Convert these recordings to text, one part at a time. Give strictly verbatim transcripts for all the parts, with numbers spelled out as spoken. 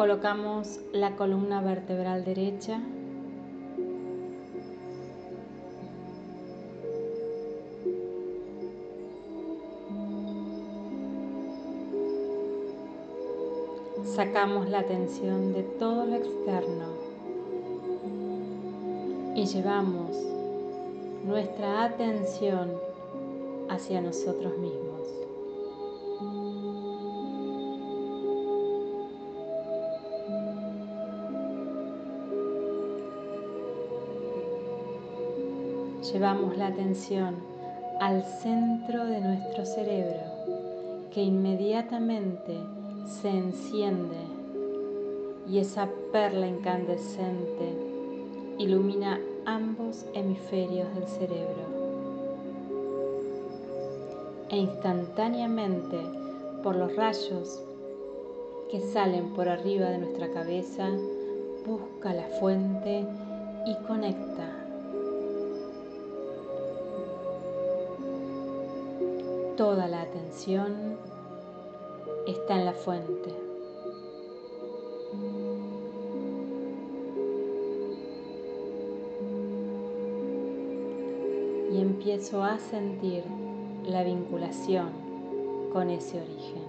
Colocamos la columna vertebral derecha. Sacamos la tensión de todo lo externo y llevamos nuestra atención hacia nosotros mismos. Llevamos la atención al centro de nuestro cerebro, que inmediatamente se enciende y esa perla incandescente ilumina ambos hemisferios del cerebro. E instantáneamente, por los rayos que salen por arriba de nuestra cabeza, busca la fuente y conecta. Toda la atención está en la fuente. Y empiezo a sentir la vinculación con ese origen.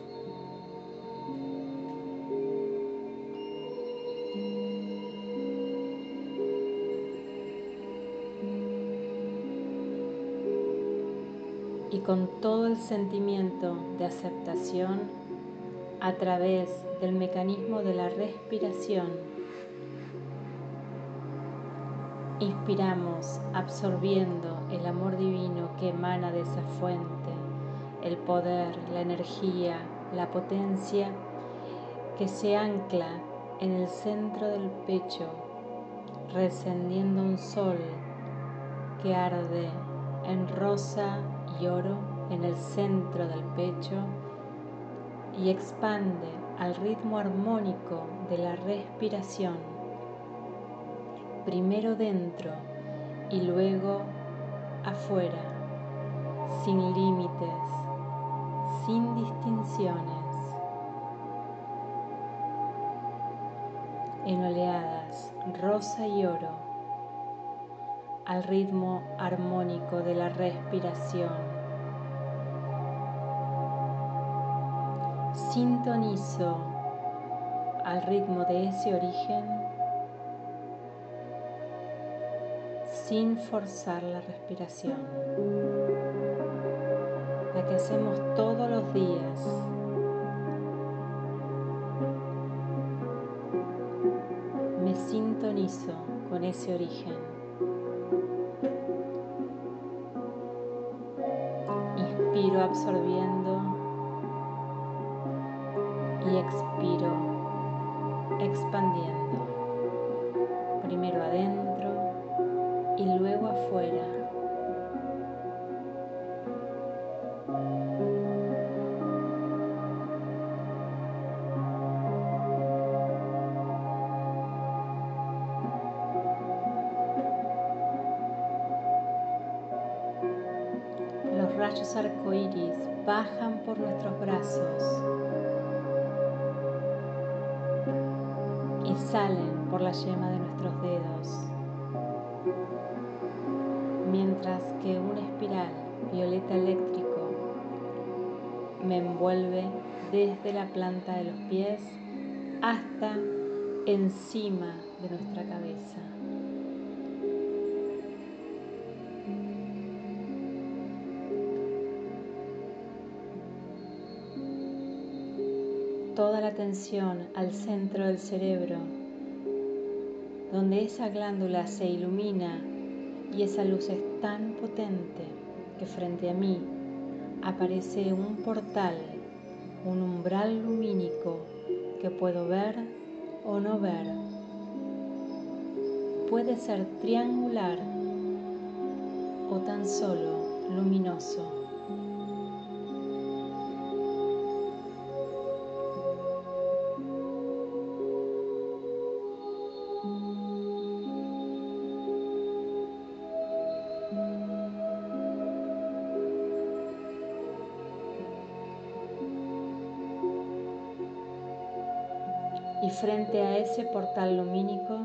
Y con todo el sentimiento de aceptación, a través del mecanismo de la respiración, inspiramos absorbiendo el amor divino que emana de esa fuente, el poder, la energía, la potencia que se ancla en el centro del pecho, descendiendo un sol que arde en rosa y oro en el centro del pecho y expande al ritmo armónico de la respiración, primero dentro y luego afuera, sin límites, sin distinciones, en oleadas rosa y oro, al ritmo armónico de la respiración. Sintonizo al ritmo de ese origen sin forzar la respiración, la que hacemos todos los días. Me sintonizo con ese origen. Inspiro absorbiendo y expiro expandiendo. Primero adentro y luego afuera. Los rayos arcoíris bajan por nuestros brazos y salen por la yema de nuestros dedos, mientras que una espiral violeta eléctrico me envuelve desde la planta de los pies hasta encima de nuestra cabeza. Toda la atención al centro del cerebro, donde esa glándula se ilumina y esa luz es tan potente que frente a mí aparece un portal, un umbral lumínico que puedo ver o no ver. Puede ser triangular o tan solo luminoso. Y frente a ese portal lumínico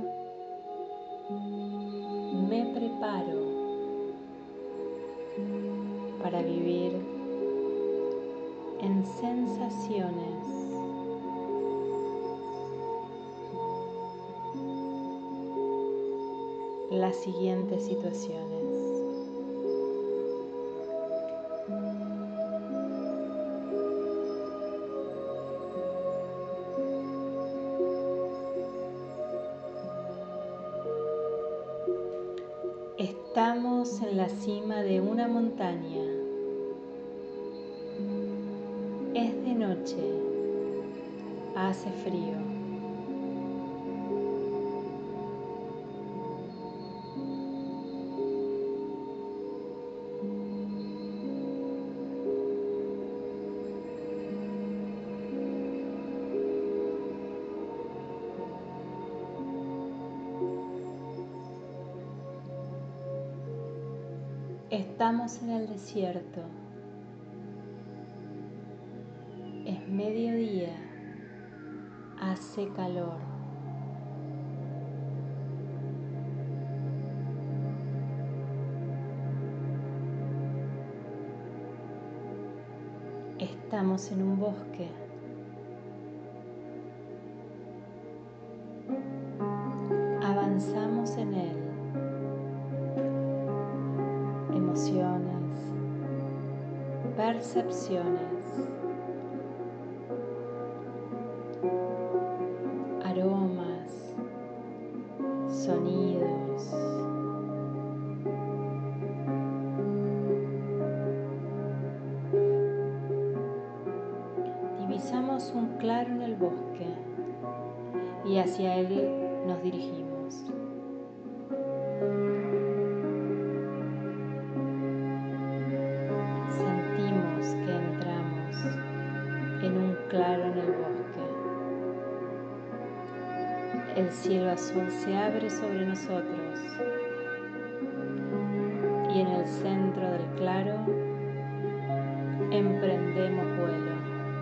me preparo para vivir en sensaciones las siguientes situaciones. Estamos en la cima de una montaña. Es de noche. Hace frío. Estamos en el desierto. Es mediodía. Hace calor. Estamos en un bosque. Avanzamos en él. Emociones, percepciones, aromas, sonidos. Divisamos un claro en el bosque y hacia él nos dirigimos. Sentimos que entramos en un claro en el bosque. El cielo azul se abre sobre nosotros y en el centro del claro emprendemos vuelo.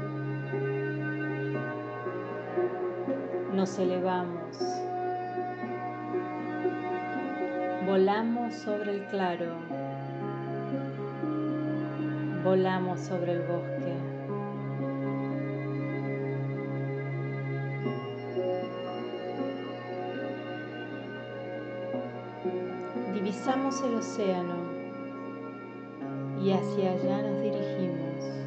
Nos elevamos, volamos sobre el claro, volamos sobre el bosque. Divisamos el océano y hacia allá nos dirigimos.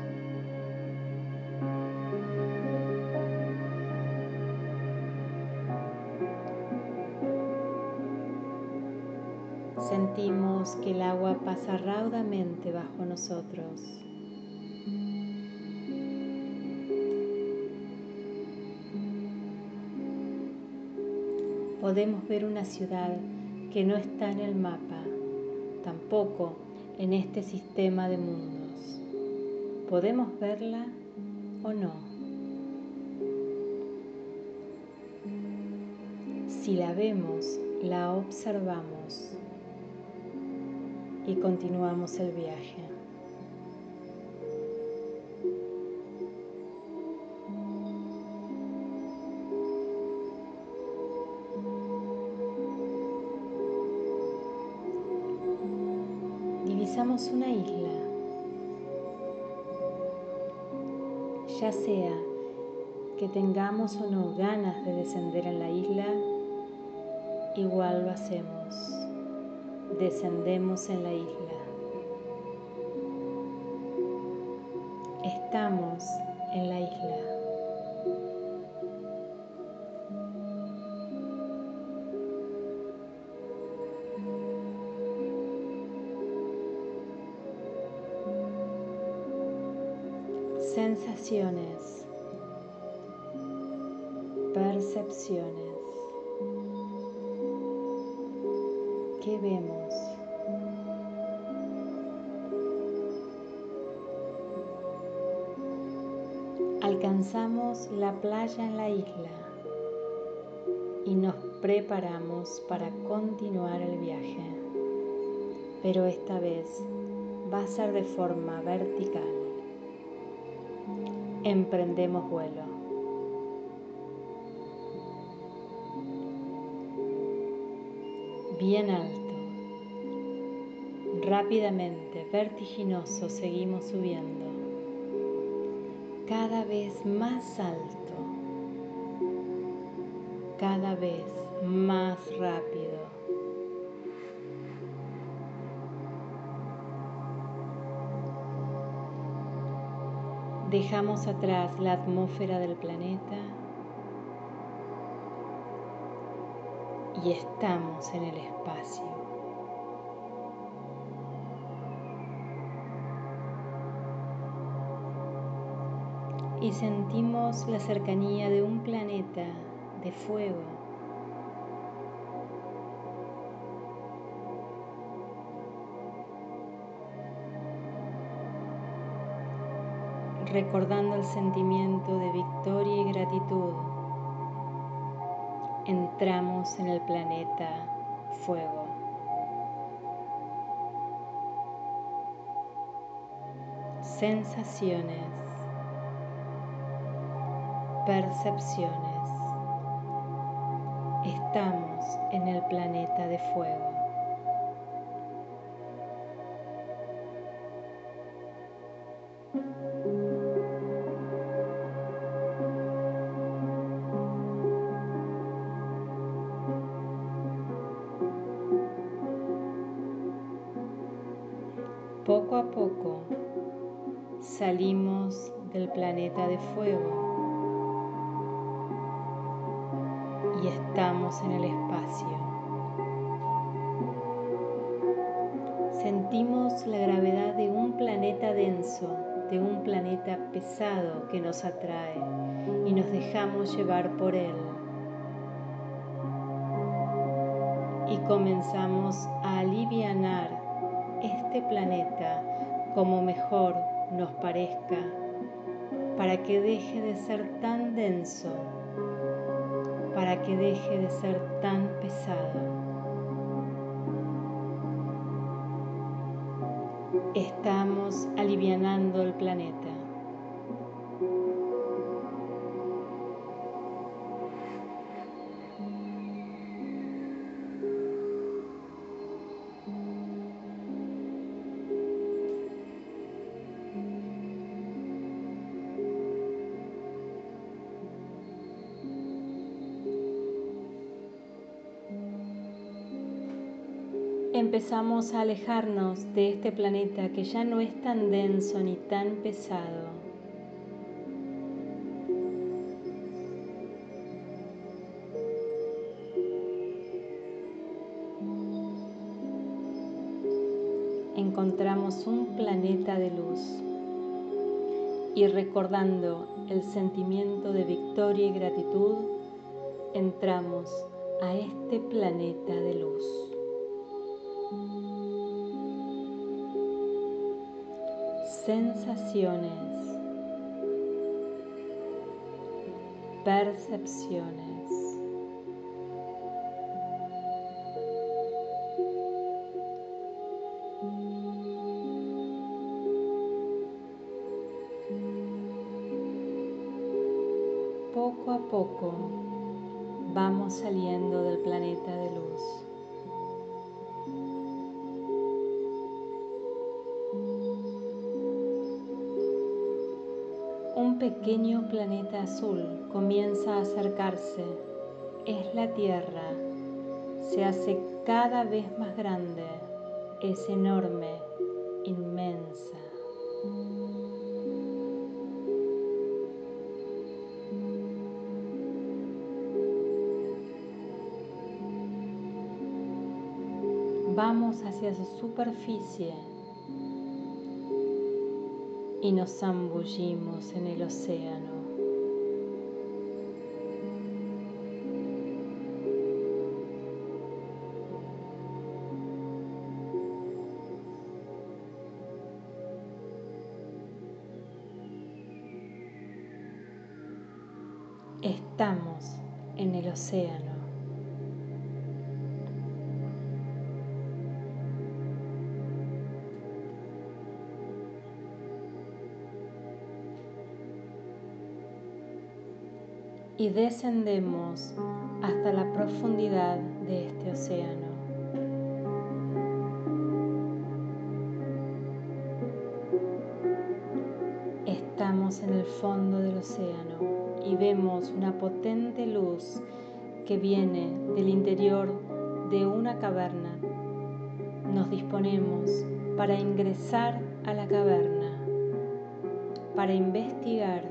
Sentimos que el agua pasa raudamente bajo nosotros. Podemos ver una ciudad que no está en el mapa, tampoco en este sistema de mundos. ¿Podemos verla o no? Si la vemos, la observamos y continuamos el viaje. Divisamos una isla, ya sea que tengamos o no ganas de descender en la isla, igual lo hacemos, descendemos en la isla. Estamos en la isla. Sensaciones, percepciones. ¿Qué vemos? Alcanzamos la playa en la isla y nos preparamos para continuar el viaje, pero esta vez va a ser de forma vertical. Emprendemos vuelo. bien alto. Rápidamente, vertiginoso, seguimos subiendo. Cada vez más alto. Cada vez más rápido. Dejamos atrás la atmósfera del planeta y estamos en el espacio. Y sentimos la cercanía de un planeta de fuego. Recordando el sentimiento de victoria y gratitud, entramos en el planeta fuego. Sensaciones, percepciones. Estamos en el planeta de fuego. Poco a poco salimos del planeta de fuego y estamos en el espacio. Sentimos la gravedad de un planeta denso, de un planeta pesado que nos atrae y nos dejamos llevar por él. Y comenzamos a alivianar este planeta como mejor nos parezca, para que deje de ser tan denso, para que deje de ser tan pesado. Estamos alivianando el planeta. Empezamos a alejarnos de este planeta que ya no es tan denso ni tan pesado. Encontramos un planeta de luz y recordando el sentimiento de victoria y gratitud, entramos a este planeta de luz. Sensaciones, percepciones, poco a poco vamos saliendo del planeta de luz. Un pequeño planeta azul comienza a acercarse. Es la Tierra. Se hace cada vez más grande. Es enorme, inmensa. Vamos hacia su superficie y nos zambullimos en el océano. Estamos en el océano. Y descendemos hasta la profundidad de este océano. Estamos en el fondo del océano y vemos una potente luz que viene del interior de una caverna. Nos disponemos para ingresar a la caverna, para investigar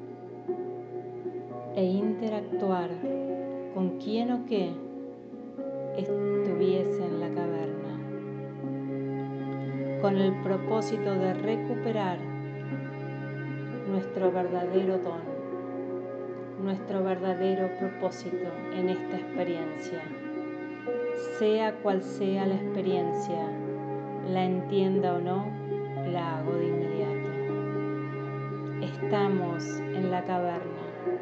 e interactuar con quien o qué estuviese en la caverna, con el propósito de recuperar nuestro verdadero don, nuestro verdadero propósito en esta experiencia. Sea cual sea la experiencia, la entienda o no, la hago de inmediato. Estamos en la caverna.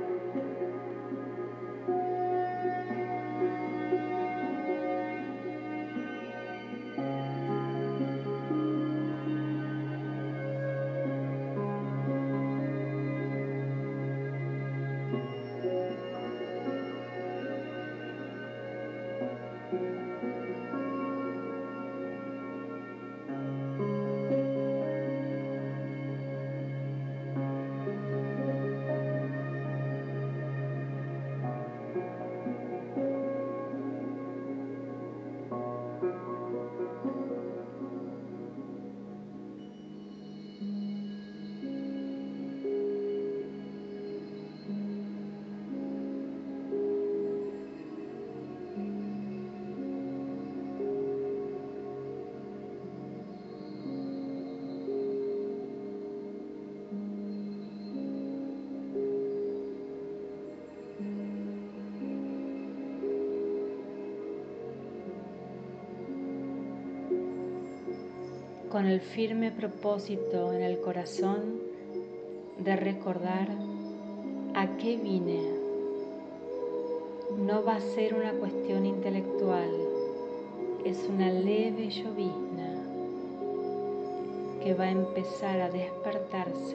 Con el firme propósito en el corazón de recordar a qué vine. No va a ser una cuestión intelectual, es una leve llovizna que va a empezar a despertarse.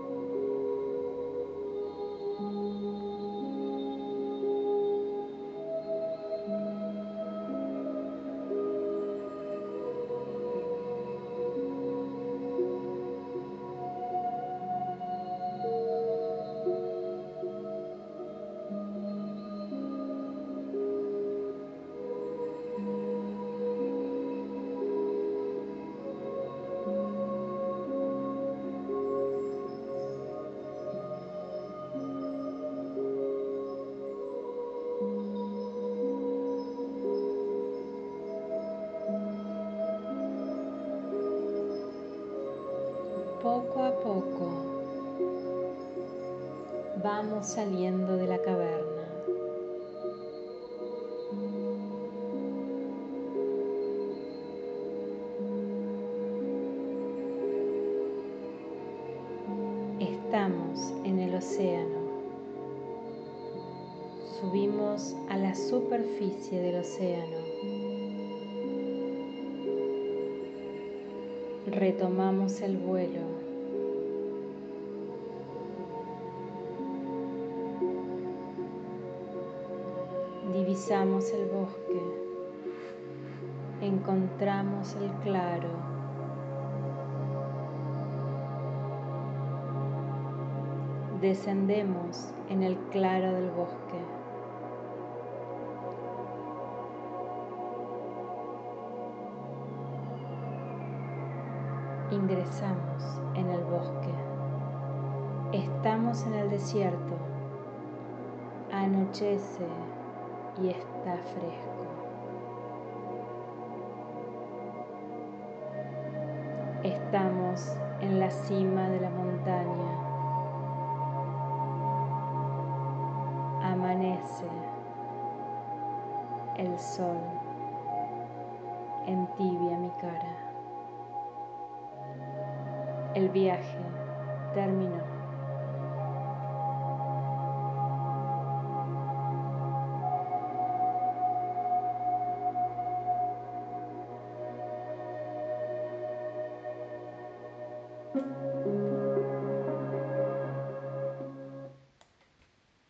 Poco a poco vamos saliendo de la caverna. Estamos en el océano. Subimos a la superficie del océano. Retomamos el vuelo. Divisamos el bosque. Encontramos el claro. Descendemos en el claro del bosque. Ingresamos en el bosque. Estamos en el desierto. Anochece y está fresco. Estamos en la cima de la montaña. Amanece el sol entibia mi cara. El viaje terminó.